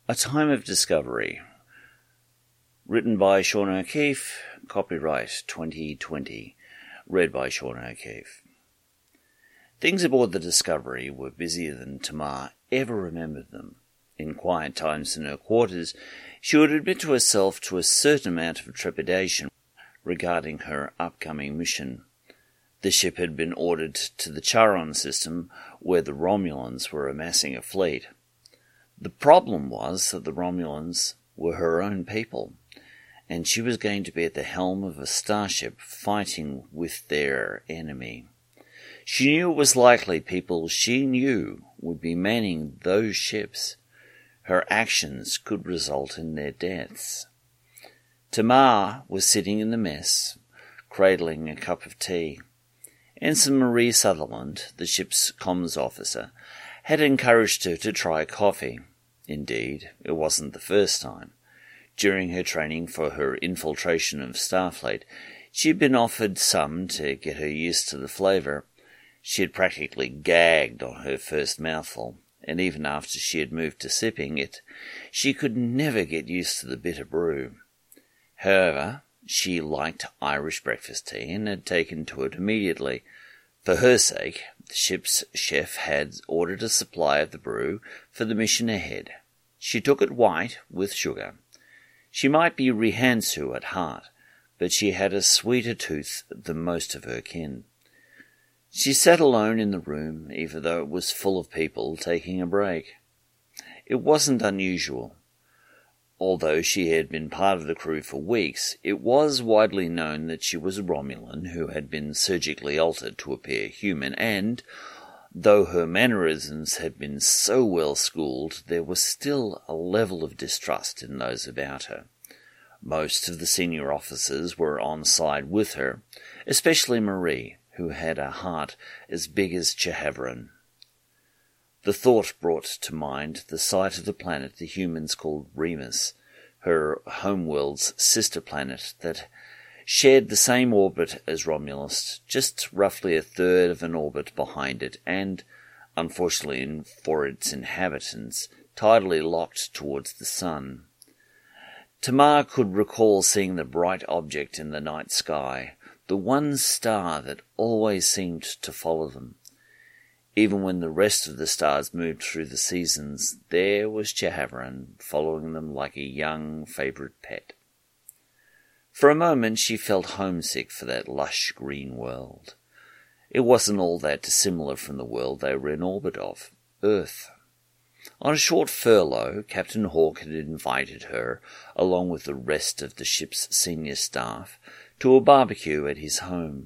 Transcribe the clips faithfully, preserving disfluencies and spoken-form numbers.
A Time of Discovery. Written by Sean O'Keefe, copyright twenty twenty. Read by Sean O'Keefe. Things aboard the Discovery were busier than Tamar ever remembered them. In quiet times in her quarters, she would admit to herself to a certain amount of trepidation regarding her upcoming mission. The ship had been ordered to the Charon system, where the Romulans were amassing a fleet. The problem was that the Romulans were her own people, and she was going to be at the helm of a starship fighting with their enemy. She knew it was likely people she knew would be manning those ships. Her actions could result in their deaths. Tamar was sitting in the mess, cradling a cup of tea. Ensign Marie Sutherland, the ship's comms officer, had encouraged her to try coffee. Indeed, it wasn't the first time. During her training for her infiltration of Starfleet, she had been offered some to get her used to the flavour. She had practically gagged on her first mouthful, and even after she had moved to sipping it, she could never get used to the bitter brew. However, she liked Irish breakfast tea and had taken to it immediately. For her sake, the ship's chef had ordered a supply of the brew for the mission ahead. She took it white with sugar. She might be Rihansu at heart, but she had a sweeter tooth than most of her kin. She sat alone in the room, even though it was full of people taking a break. It wasn't unusual. Although she had been part of the crew for weeks, it was widely known that she was a Romulan who had been surgically altered to appear human, and, though her mannerisms had been so well schooled, there was still a level of distrust in those about her. Most of the senior officers were on side with her, especially Marie, who had a heart as big as Chehaveran. The thought brought to mind the sight of the planet the humans called Remus, her homeworld's sister planet that shared the same orbit as Romulus, just roughly a third of an orbit behind it, and, unfortunately for its inhabitants, tidally locked towards the sun. Tamar could recall seeing the bright object in the night sky, the one star that always seemed to follow them. Even when the rest of the stars moved through the seasons, there was Chehaveran following them like a young favourite pet. For a moment she felt homesick for that lush green world. It wasn't all that dissimilar from the world they were in orbit of, Earth. On a short furlough, Captain Hawke had invited her, along with the rest of the ship's senior staff, to a barbecue at his home.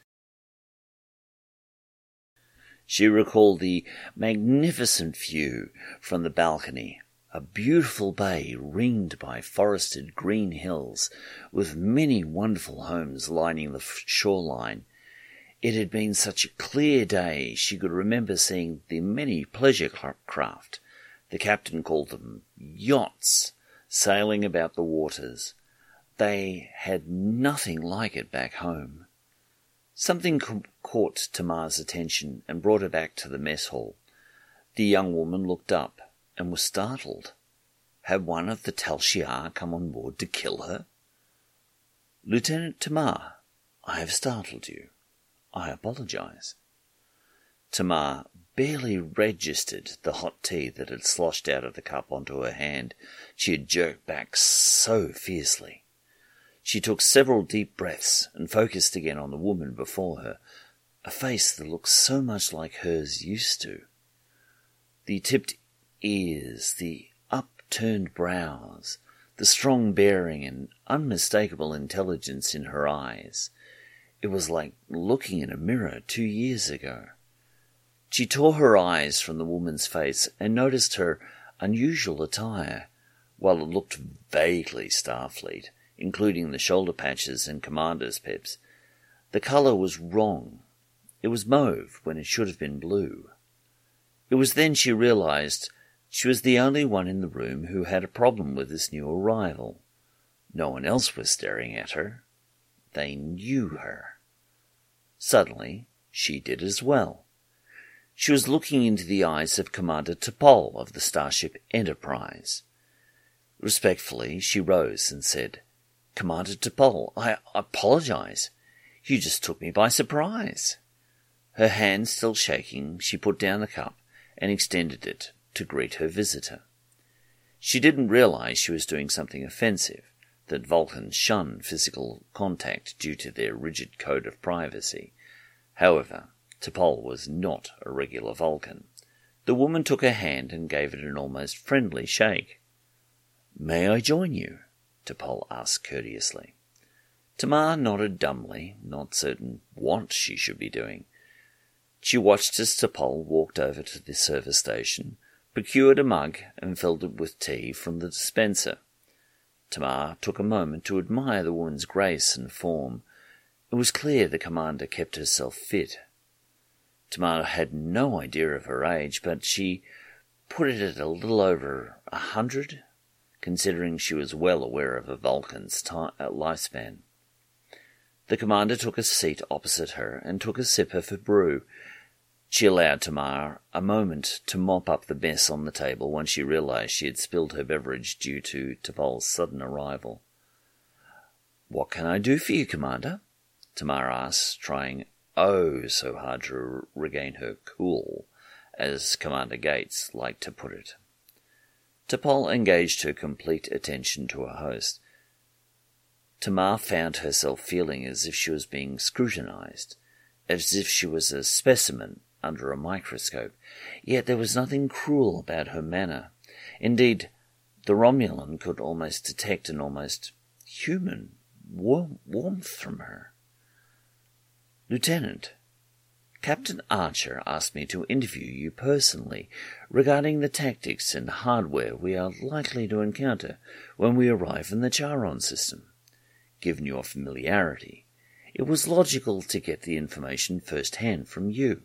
She recalled the magnificent view from the balcony, a beautiful bay ringed by forested green hills, with many wonderful homes lining the shoreline. It had been such a clear day she could remember seeing the many pleasure craft, the captain called them yachts, sailing about the waters. They had nothing like it back home. Something caught Tamar's attention and brought her back to the mess hall. The young woman looked up and was startled. Had one of the Tal Shiar come on board to kill her? "Lieutenant Tamar, I have startled you. I apologize." Tamar barely registered the hot tea that had sloshed out of the cup onto her hand. She had jerked back so fiercely. She took several deep breaths and focused again on the woman before her, a face that looked so much like hers used to. The tipped ears, the upturned brows, the strong bearing and unmistakable intelligence in her eyes. It was like looking in a mirror two years ago. She tore her eyes from the woman's face and noticed her unusual attire. While it looked vaguely Starfleet, including the shoulder patches and commander's pips, the colour was wrong. It was mauve when it should have been blue. It was then she realized she was the only one in the room who had a problem with this new arrival. No one else was staring at her. They knew her. Suddenly, she did as well. She was looking into the eyes of Commander T'Pol of the starship Enterprise. Respectfully, she rose and said, "Commander T'Pol, I apologize. You just took me by surprise." Her hand still shaking, she put down the cup and extended it to greet her visitor. She didn't realize she was doing something offensive, that Vulcans shun physical contact due to their rigid code of privacy. However, T'Pol was not a regular Vulcan. The woman took her hand and gave it an almost friendly shake. "May I join you?" T'Pol asked courteously. Tamar nodded dumbly, not certain what she should be doing. She watched as T'Pol walked over to the service station, procured a mug, and filled it with tea from the dispenser. Tamar took a moment to admire the woman's grace and form. It was clear the commander kept herself fit. Tamar had no idea of her age, but she put it at a little over a hundred, considering she was well aware of a Vulcan's time, uh, lifespan. The commander took a seat opposite her and took a sip of her brew. She allowed Tamar a moment to mop up the mess on the table when she realized she had spilled her beverage due to T'Pol's sudden arrival. "What can I do for you, Commander?" Tamar asked, trying oh so hard to regain her cool, as Commander Gates liked to put it. T'Pol engaged her complete attention to her host. Tamar found herself feeling as if she was being scrutinized, as if she was a specimen under a microscope, yet there was nothing cruel about her manner. Indeed, the Romulan could almost detect an almost human warm- warmth from her. "Lieutenant, Captain Archer asked me to interview you personally regarding the tactics and hardware we are likely to encounter when we arrive in the Charon system. Given your familiarity, it was logical to get the information first-hand from you."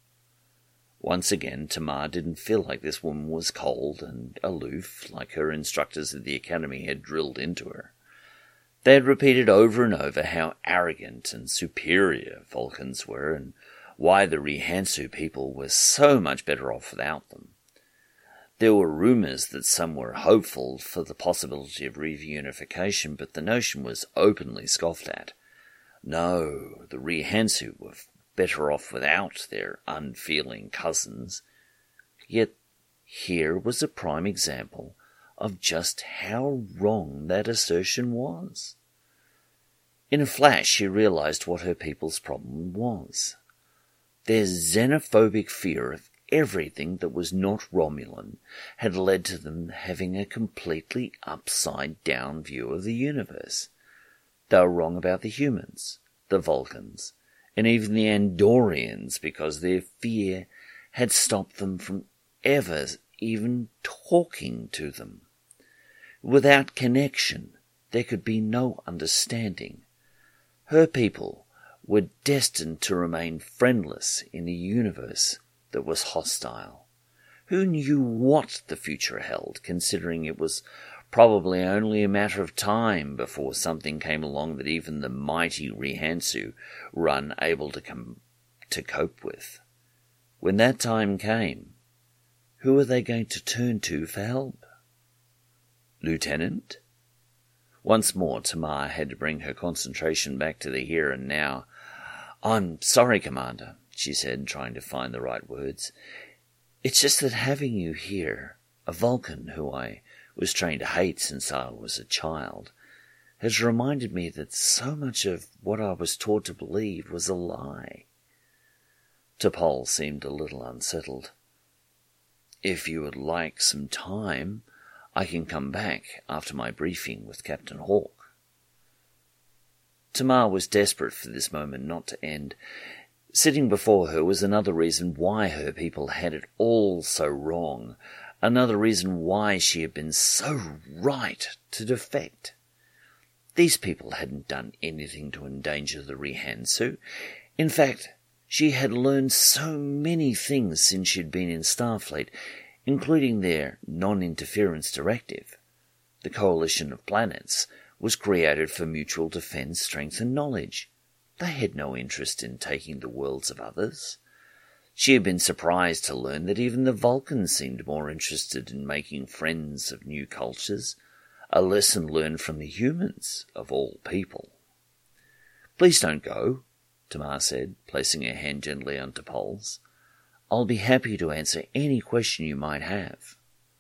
Once again, Tamar didn't feel like this woman was cold and aloof, like her instructors at the academy had drilled into her. They had repeated over and over how arrogant and superior Vulcans were, and why the Rihansu people were so much better off without them. There were rumors that some were hopeful for the possibility of reunification, but the notion was openly scoffed at. No, the Rihansu were better off without their unfeeling cousins. Yet here was a prime example of just how wrong that assertion was. In a flash she realized what her people's problem was. Their xenophobic fear of everything that was not Romulan had led to them having a completely upside-down view of the universe. They were wrong about the humans, the Vulcans, and even the Andorians, because their fear had stopped them from ever even talking to them. Without connection, there could be no understanding. Her people were destined to remain friendless in a universe that was hostile. Who knew what the future held, considering it was probably only a matter of time before something came along that even the mighty Rihansu were unable to, com- to cope with. When that time came, who were they going to turn to for help? "Lieutenant?" Once more, Tamar had to bring her concentration back to the here and now. "I'm sorry, Commander," she said, trying to find the right words. "It's just that having you here, a Vulcan who I was trained to hate since I was a child, has reminded me that so much of what I was taught to believe was a lie." T'Pol seemed a little unsettled. "If you would like some time, I can come back after my briefing with Captain Hawk." Tamar was desperate for this moment not to end. Sitting before her was another reason why her people had it all so wrong, another reason why she had been so right to defect. These people hadn't done anything to endanger the Rihansu. In fact, she had learned so many things since she'd been in Starfleet, including their non-interference directive. The coalition of planets was created for mutual defense, strength, and knowledge. They had no interest in taking the worlds of others. She had been surprised to learn that even the Vulcans seemed more interested in making friends of new cultures. A lesson learned from the humans, of all people. "Please don't go," Tamar said, placing her hand gently on T'Pol's. "I'll be happy to answer any question you might have."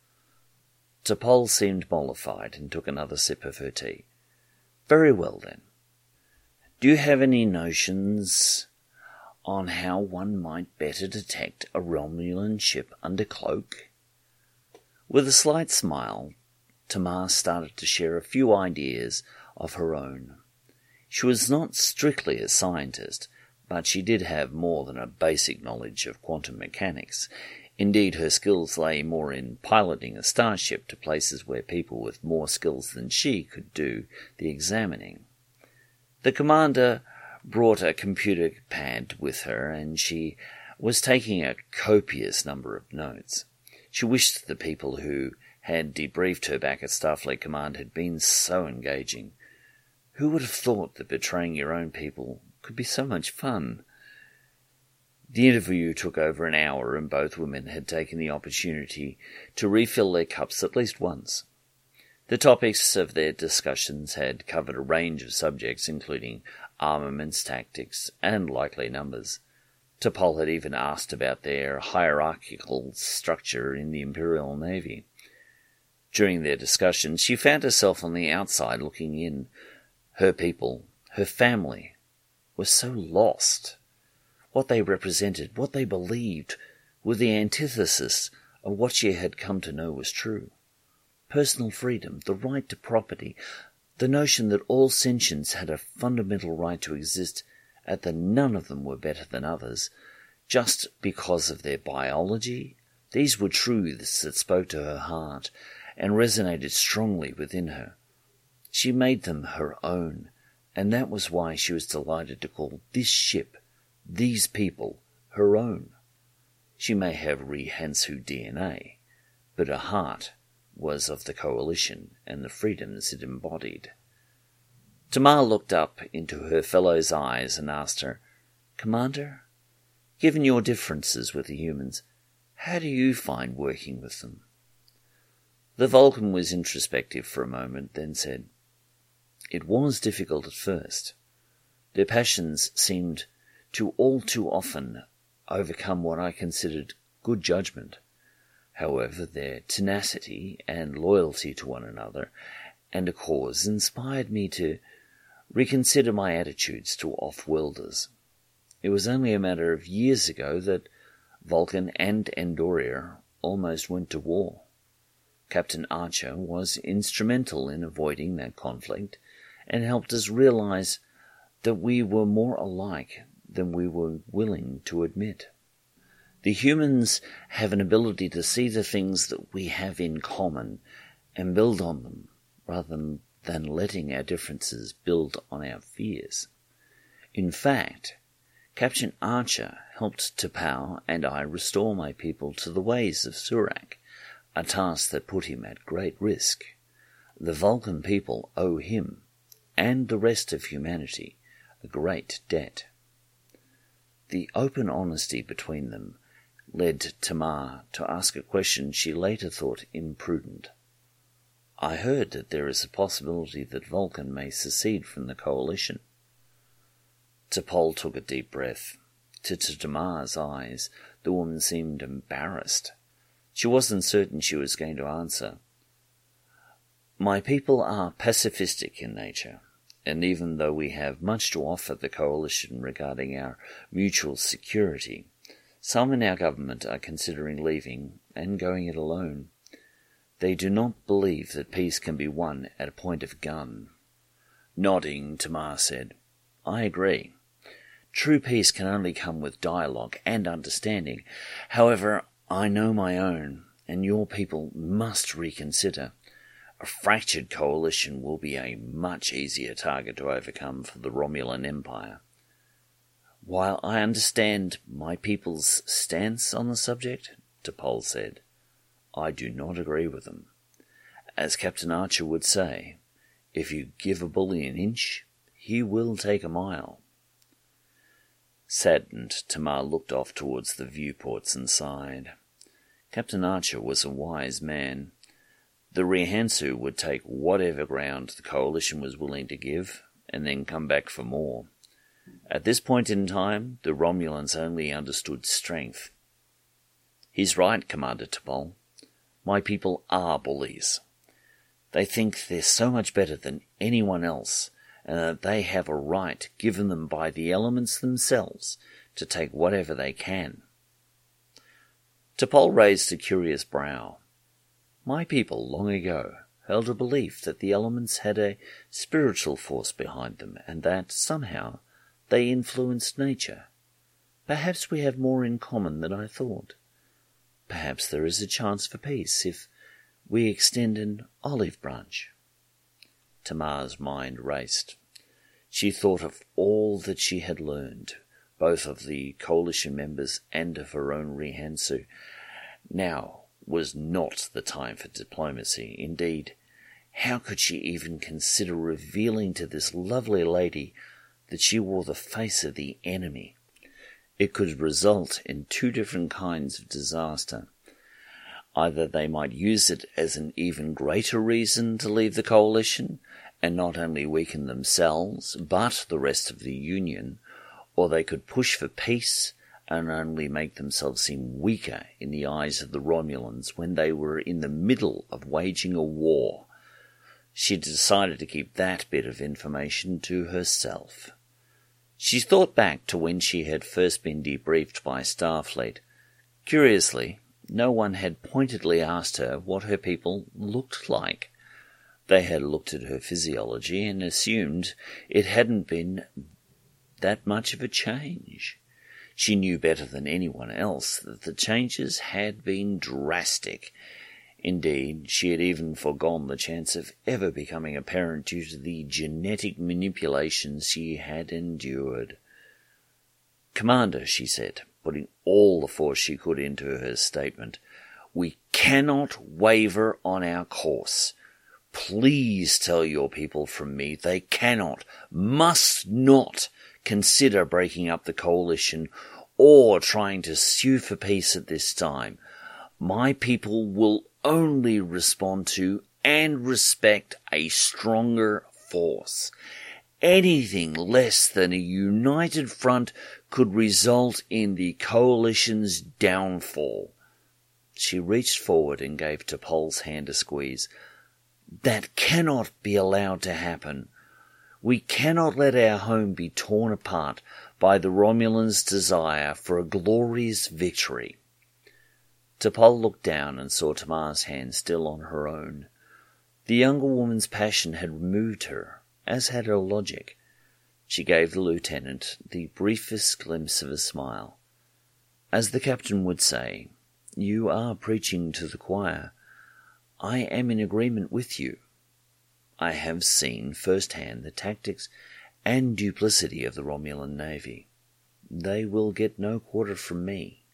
T'Pol seemed mollified and took another sip of her tea. "Very well, then. Do you have any notions on how one might better detect a Romulan ship under cloak?" With a slight smile, Tamar started to share a few ideas of her own. She was not strictly a scientist, but she did have more than a basic knowledge of quantum mechanics. Indeed, her skills lay more in piloting a starship to places where people with more skills than she could do the examining. The commander brought a computer pad with her, and she was taking a copious number of notes. She wished the people who had debriefed her back at Starfleet Command had been so engaging. Who would have thought that betraying your own people could be so much fun? The interview took over an hour, and both women had taken the opportunity to refill their cups at least once. The topics of their discussions had covered a range of subjects, including armaments, tactics, and likely numbers. T'Pol had even asked about their hierarchical structure in the Imperial Navy. During their discussions, she found herself on the outside looking in. Her people, her family, were so lost. What they represented, what they believed, were the antithesis of what she had come to know was true. Personal freedom, the right to property, the notion that all sentients had a fundamental right to exist, and that none of them were better than others, just because of their biology. These were truths that spoke to her heart and resonated strongly within her. She made them her own, and that was why she was delighted to call this ship, these people, her own. She may have Rhensu D N A, but her heart was of the Coalition and the freedoms it embodied. Tamar looked up into her fellow's eyes and asked her, "Commander, given your differences with the humans, how do you find working with them?" The Vulcan was introspective for a moment, then said, "It was difficult at first. Their passions seemed to all too often overcome what I considered good judgment. However, their tenacity and loyalty to one another and a cause inspired me to reconsider my attitudes to off-worlders. It was only a matter of years ago that Vulcan and Andoria almost went to war. Captain Archer was instrumental in avoiding that conflict and helped us realize that we were more alike than we were willing to admit. The humans have an ability to see the things that we have in common and build on them, rather than letting our differences build on our fears. In fact, Captain Archer helped T'Pau and I restore my people to the ways of Surak, a task that put him at great risk. The Vulcan people owe him, and the rest of humanity, a great debt." The open honesty between them led Tamar to ask a question she later thought imprudent. "I heard that there is a possibility that Vulcan may secede from the Coalition." T'Pol took a deep breath. To Tamar's eyes, the woman seemed embarrassed. She wasn't certain she was going to answer. "My people are pacifistic in nature, and even though we have much to offer the Coalition regarding our mutual security, some in our government are considering leaving and going it alone. They do not believe that peace can be won at a point of gun." Nodding, Tamar said, "I agree. True peace can only come with dialogue and understanding. However, I know my own, and your people must reconsider. A fractured coalition will be a much easier target to overcome for the Romulan Empire. While I understand my people's stance on the subject," T'Pol said, "I do not agree with them. As Captain Archer would say, if you give a bully an inch, he will take a mile." Saddened, Tamar looked off towards the viewports and sighed. Captain Archer was a wise man, The Raihansu would take whatever ground the coalition was willing to give, and then come back for more. At this point in time, the Romulans only understood strength. "He's right, Commander T'Pol. My people are bullies. They think they're so much better than anyone else, and that they have a right given them by the elements themselves to take whatever they can." T'Pol raised a curious brow. "My people, long ago, held a belief that the elements had a spiritual force behind them, and that, somehow, they influenced nature. Perhaps we have more in common than I thought. Perhaps there is a chance for peace if we extend an olive branch." Tamar's mind raced. She thought of all that she had learned, both of the coalition members and of her own Raihansu. Now was not the time for diplomacy. Indeed, how could she even consider revealing to this lovely lady that she wore the face of the enemy? It could result in two different kinds of disaster. Either they might use it as an even greater reason to leave the coalition, and not only weaken themselves, but the rest of the Union, or they could push for peace and only make themselves seem weaker in the eyes of the Romulans when they were in the middle of waging a war. She decided to keep that bit of information to herself. She thought back to when she had first been debriefed by Starfleet. Curiously, no one had pointedly asked her what her people looked like. They had looked at her physiology and assumed it hadn't been that much of a change. She knew better than anyone else that the changes had been drastic. Indeed, she had even foregone the chance of ever becoming a parent due to the genetic manipulations she had endured. "Commander," she said, putting all the force she could into her statement, "we cannot waver on our course. Please tell your people from me they cannot, must not consider breaking up the coalition or trying to sue for peace at this time. My people will only respond to and respect a stronger force. Anything less than a united front could result in the coalition's downfall." She reached forward and gave T'Pol's hand a squeeze. "That cannot be allowed to happen. We cannot let our home be torn apart by the Romulans' desire for a glorious victory." T'Pol looked down and saw Tamar's hand still on her own. The younger woman's passion had moved her, as had her logic. She gave the lieutenant the briefest glimpse of a smile. As the captain would say, "You are preaching to the choir. I am in agreement with you. I have seen firsthand the tactics and duplicity of the Romulan Navy. They will get no quarter from me."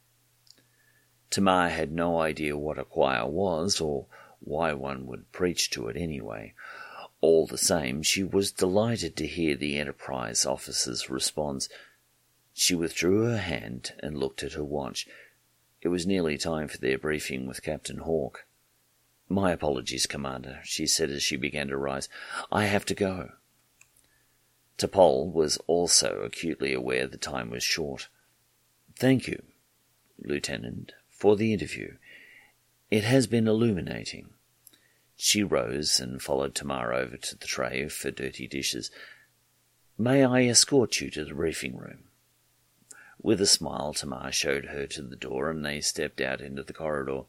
Tamar had no idea what a choir was, or why one would preach to it anyway. All the same, she was delighted to hear the Enterprise officer's response. She withdrew her hand and looked at her watch. It was nearly time for their briefing with Captain Hawk. "My apologies, Commander," she said as she began to rise. "I have to go." T'Pol was also acutely aware the time was short. "Thank you, Lieutenant, for the interview. It has been illuminating." She rose and followed Tamar over to the tray for dirty dishes. "May I escort you to the briefing room?" With a smile, Tamar showed her to the door, and they stepped out into the corridor.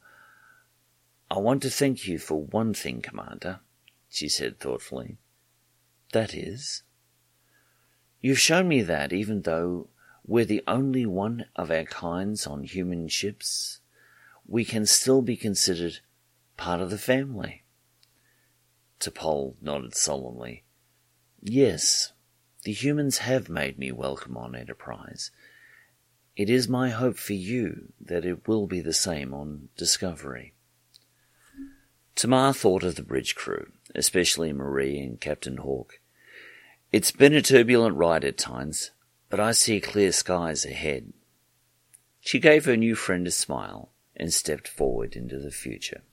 "I want to thank you for one thing, Commander," she said thoughtfully. "That is?" "You've shown me that, even though we're the only one of our kinds on human ships, we can still be considered part of the family." T'Pol nodded solemnly. "Yes, the humans have made me welcome on Enterprise. It is my hope for you that it will be the same on Discovery." Tamar thought of the bridge crew, especially Marie and Captain Hawk. "It's been a turbulent ride at times, but I see clear skies ahead." She gave her new friend a smile and stepped forward into the future.